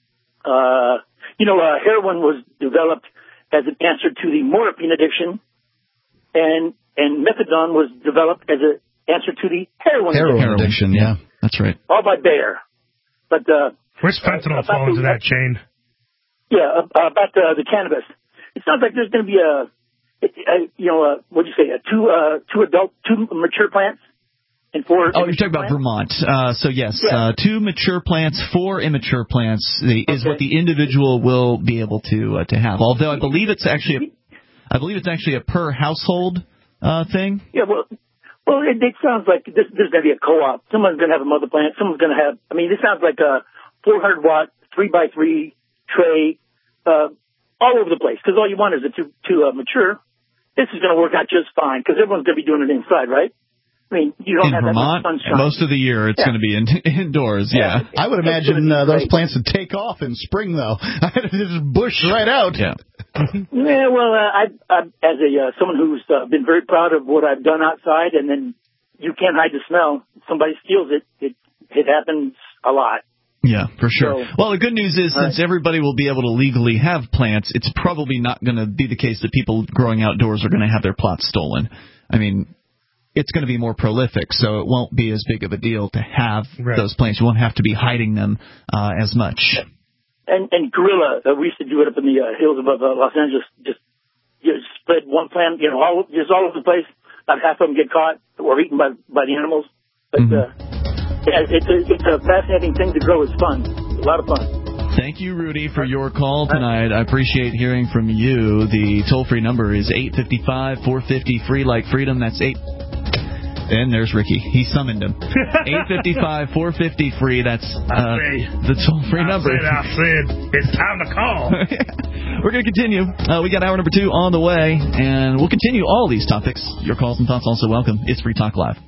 uh, you know, uh, heroin was developed as an answer to the morphine addiction, and and methadone was developed as an answer to the heroin, heroin addiction. addiction. Yeah, that's right. All by Bayer. But uh, where's fentanyl uh, fall into that chain? Yeah, uh, about uh, the cannabis. It sounds like there's going to be a, a, you know, a, what do you say, a two uh, two adult, two mature plants. And four oh, you're talking about Vermont. Uh, so, yes, yeah. uh, two mature plants, four immature plants the, is okay. what the individual will be able to uh, to have. Although I believe it's actually a, I believe it's actually a per household uh, thing. Yeah, well, well, it, it sounds like this, there's going to be a co-op. Someone's going to have a mother plant. Someone's going to have. I mean, this sounds like a four hundred watt, three by three tray, uh, all over the place. Because all you want is a two to uh, mature. This is going to work out just fine because everyone's going to be doing it inside, right? I mean, you don't in have Vermont, that much sunshine. Most of the year it's yeah. going to be in, indoors, yeah. yeah. I would imagine uh, those plants would take off in spring, though. Just bush right out. Yeah. yeah, well, uh, I, I, as a uh, someone who's uh, been very proud of what I've done outside, and then you can't hide the smell. Somebody steals it. It, it happens a lot. Yeah, for sure. So, well, the good news is since right. everybody will be able to legally have plants, it's probably not going to be the case that people growing outdoors are going to have their plots stolen. I mean, it's going to be more prolific, so it won't be as big of a deal to have right. those plants. You won't have to be hiding them uh, as much. And, and guerrilla, uh, we used to do it up in the uh, hills above uh, Los Angeles. Just you know, spread one plant, you know, all just all over the place. About half of them get caught or eaten by by the animals. But mm-hmm. uh, yeah, it's a, it's a fascinating thing to grow. It's fun. It's a lot of fun. Thank you, Rudy, for your call tonight. I appreciate hearing from you. The toll-free number is eight five five, four five zero, free like freedom. That's eight. And there's Ricky. He summoned him. eight five five, four five zero, free. That's uh, the toll-free number. I said, I said, it's time to call. We're going to continue. Uh, we got hour number two on the way, and we'll continue all these topics. Your calls and thoughts also welcome. It's Free Talk Live.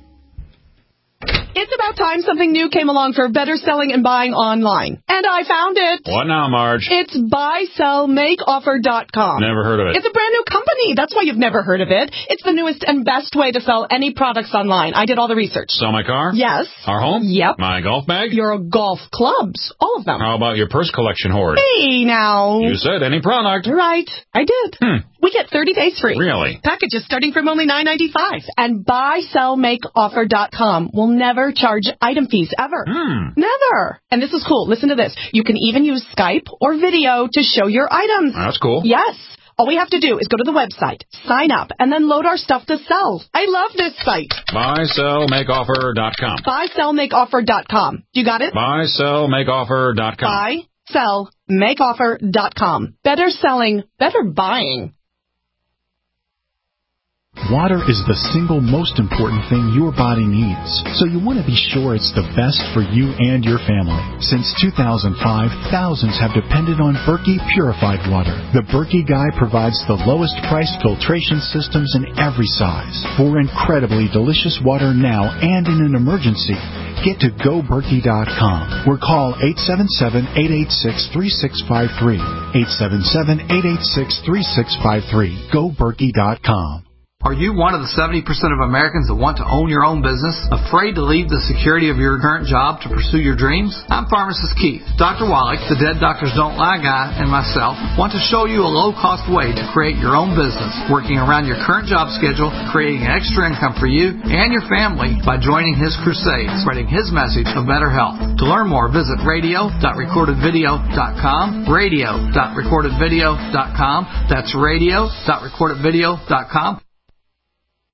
It's about time something new came along for better selling and buying online. And I found it. What now, Marge? It's buy sell make offer dot com. Never heard of it. It's a brand new company. That's why you've never heard of it. It's the newest and best way to sell any products online. I did all the research. Sell my car? Yes. Our home? Yep. My golf bag? Your golf clubs. All of them. How about your purse collection hoard? Hey, now. You said any product. Right. I did. Hmm. We get thirty days free. Really? Packages starting from only nine ninety-five. And buy sell make offer dot com will never charge item fees ever. Hmm. Never. And this is cool. Listen to this. You can even use Skype or video to show your items. That's cool. Yes. All we have to do is go to the website, sign up, and then load our stuff to sell. I love this site. buy sell make offer dot com. buy sell make offer dot com. You got it? buy sell make offer dot com. buy sell make offer dot com. Better selling, better buying. Water is the single most important thing your body needs, so you want to be sure it's the best for you and your family. Since two thousand five, thousands have depended on Berkey purified water. The Berkey Guy provides the lowest priced filtration systems in every size for incredibly delicious water now and in an emergency. Get to go berkey dot com or call eight seven seven, eight eight six, three six five three. eight seven seven, eight eight six, three six five three. go berkey dot com. Are you one of the seventy percent of Americans that want to own your own business? Afraid to leave the security of your current job to pursue your dreams? I'm Pharmacist Keith. Doctor Wallach, the Dead Doctors Don't Lie guy, and myself want to show you a low-cost way to create your own business, working around your current job schedule, creating an extra income for you and your family by joining his crusade, spreading his message of better health. To learn more, visit radio dot recorded video dot com, radio dot recorded video dot com. That's radio dot recorded video dot com.